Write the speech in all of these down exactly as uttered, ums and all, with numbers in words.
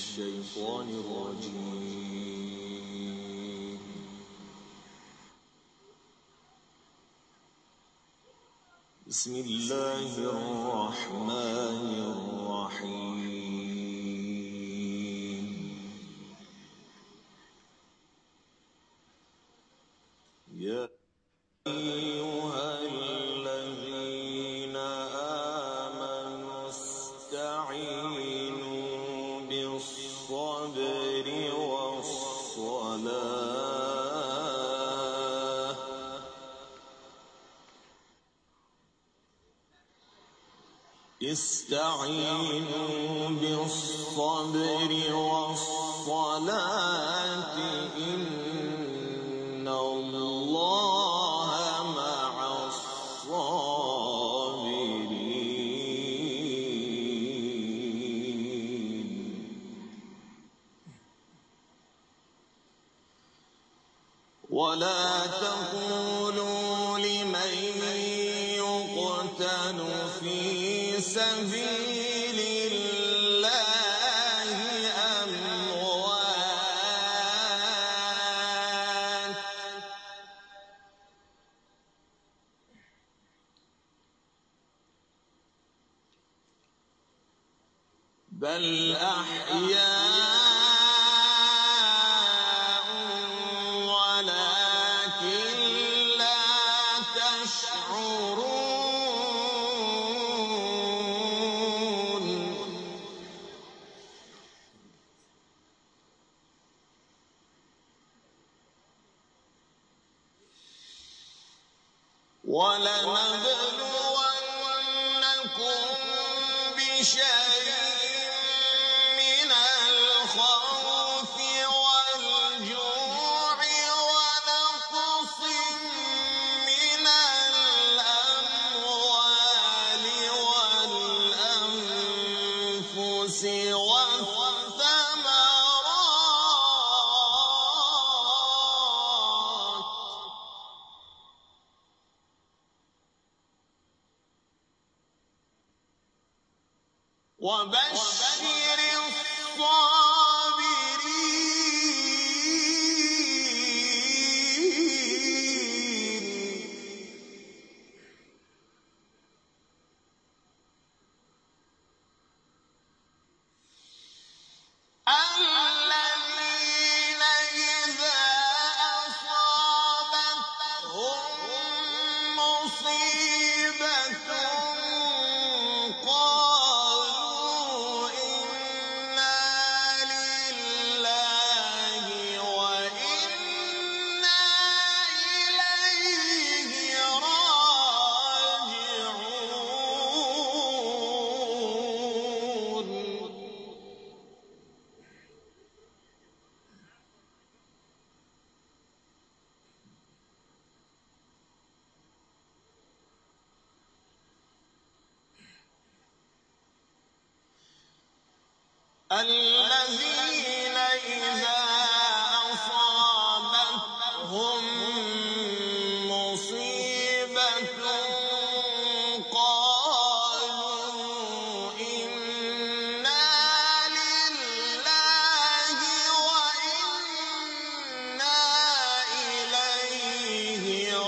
الشيطان الرجيم. بسم الله الرحمن الرحيم. يا أيها الذين آمنوا استعينوا بالصبر والصلاة استعينوا بالصبر والصلاة إن الله مع الصابرين. ولا تقولوا لمن يقتل في سبيل الله أموات بل أحياء ولكن لا تشعرون. ولنبلونكم بشيء من الخوف والجوع ونقص من الأموال والأنفس والثمرات وبشر الصابرين الذين إذا أصابتهم مصيبة قالوا إنا لله وإنا إليه راجعون. الذين إذا أصابتهم مصيبة قالوا إنا لله وإنا إليه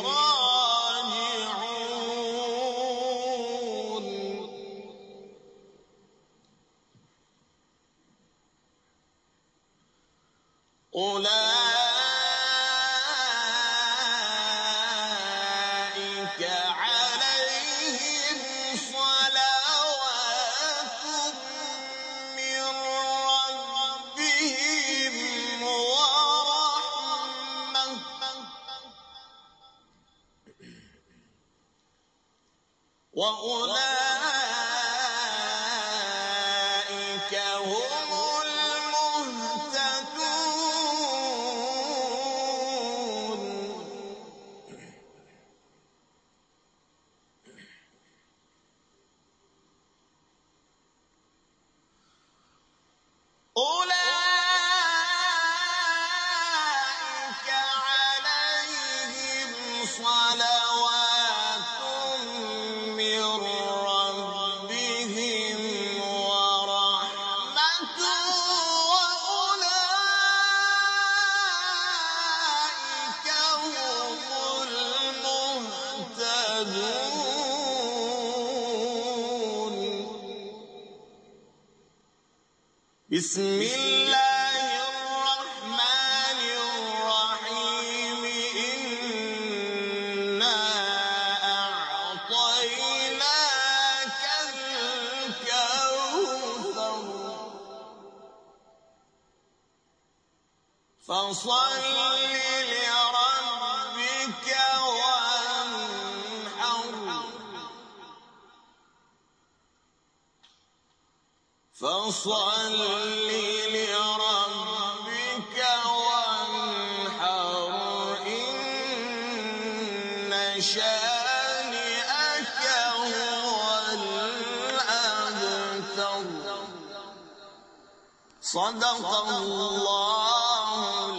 راجعون. أولئك عليهم صلوات من ربهم ورحمة وأولئك هم المهتدون. أولئك عليهم صلوات من ربهم ورحمة بسم الله الرحمن الرحيم إنا أعطيناك الكوثر فصل لربك وانحر فصل لربك وانحر إن شانئك هو الأبتر صدق الله